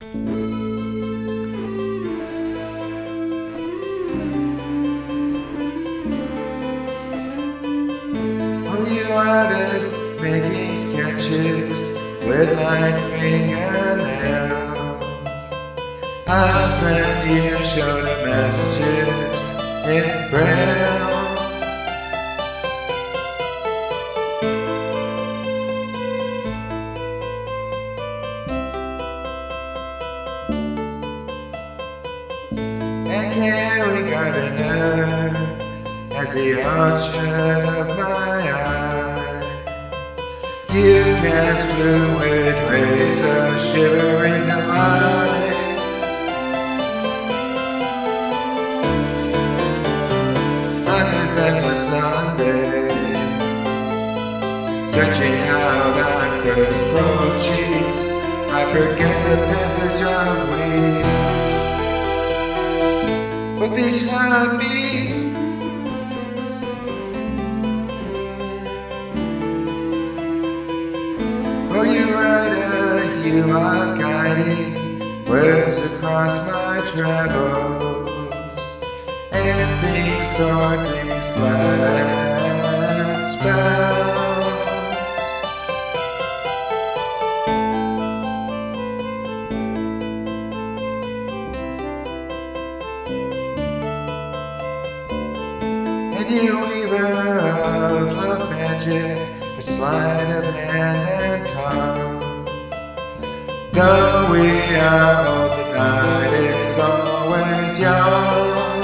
Oh, you artist making sketches with light fingernails. I'll send you shorter messages in braille. And Carrie Gardner as the orchard of my eye. You cast fluid rays of shivering light. On this endless Sunday, stretching out on crisp cheeks, I forget the passage of weeks. But these heartbeats, oh, you writer, you are guiding words across my travels, and things toward these glad spells. And you weaver of love magic, a sleight of hand and tongue. Though we are old, the night is always young.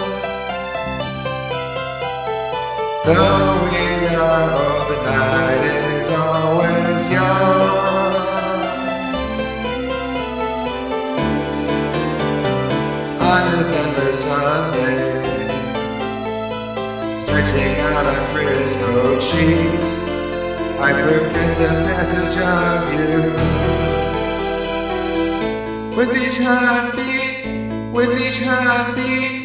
Though we are old, the night is always young. On this endless Sunday, stretching out on crisp sheets, I forget the passage of you. With each heartbeat,